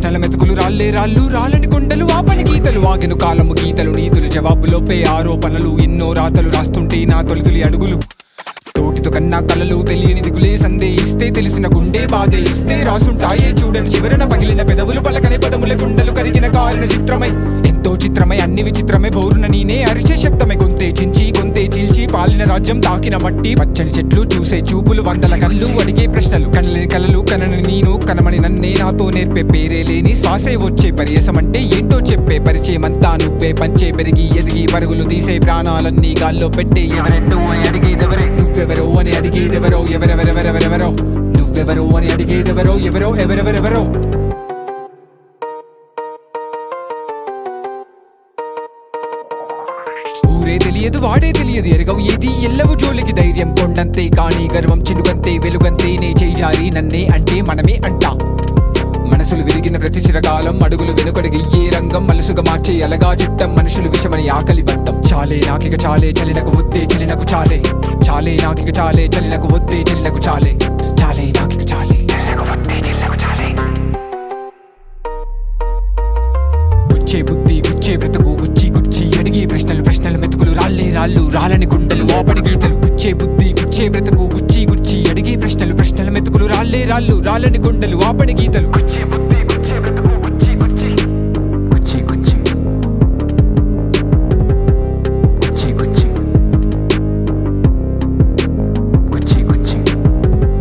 ప్రశ్నల మెతుకులు రాళ్ళే రాళ్ళు రాలని కొండలు ఆపని గీతలు ఆగిన కాలము గీతలు నీతులు జవాబులోపే ఆరోపణలు ఎన్నో రాతలు రాస్తుంటే నా తొలితులి అడుగులు తోటితో కన్నా కలలు తెలియని దిగులే సందేహిస్తే తెలిసిన గుండె బాధే ఇస్తే రాసుంటాయే చూడని చివరన పగిలిన పెదవులు పలకనే పదముల గుండెలు కరిగిన కాలిన చిత్రమై ఎంతో చిత్రమై అన్ని విచిత్రమే బోరున నేనే అరిచే శబ్దమే గొంతే చించి గొంతే చీల్చి పాలిన రాజ్యం తాకిన మట్టి పచ్చని చెట్లు చూసే చూపులు వందల కళ్ళు అడిగే ప్రశ్నలు కనలేని కలలు కనని నేను కనమని నన్నే నాతో నేర్పే పేరే లేని శ్వాసే వచ్చే పరియసం అంటే ఏంటో చెప్పే పరిచయమంతా నువ్వే పంచే పెరిగి ఎదిగి పరుగులు తీసే ప్రాణాలన్నీ గాల్లో పెట్టే ఎవరెంటో అని అడిగేదెవరే నువ్వెవరో అని అడిగేదెవరో ఎవరెవరెవరెవరెవరో నువ్వెవరో అని అడిగేదెవరో ఎవరో ఎవరెవరెవరో ఊరే తెలియదు వాడే తెలియదు ఎరగవు ఏది ఎల్లవు జోలికి ధైర్యం కొండంతే కానీ గర్వం చినుకంతే వెలుగంతే నే చేయాలి నన్నే అంటే మనమే అంటా మనసులు విరిగిన ప్రతి చిరకాలం అడుగులు వెనుకడిగి ఏ రంగం మలుసుగా మార్చే అలగా చిట్టం మనుషులు విషమని ఆకలి బంధం చాలే నాకిక చాలే చలినకు వద్దే చలినకు చాలే చాలే నాకిక చాలే చలినకు వద్దే చలినకు చాలే చాలే నాకిక చాలే గుచ్చే బుద్ధి గుచ్చే బ్రతుకు గుచ్చి గుచ్చి అడిగే ప్రశ్నలు ప్రశ్నల మెతుకులు రాళ్ళే రాళ్ళు రాలని గుండెలు ఆపడి గీతలు గుచ్చే బుద్ధి గుచ్చే బ్రతుకు గుచ్చి గుచ్చి అడిగే ప్రశ్నలు ప్రశ్నల మెతుకులు రాళ్ళే రాళ్ళు రాలని గుండెలు ఆపడి గీతలు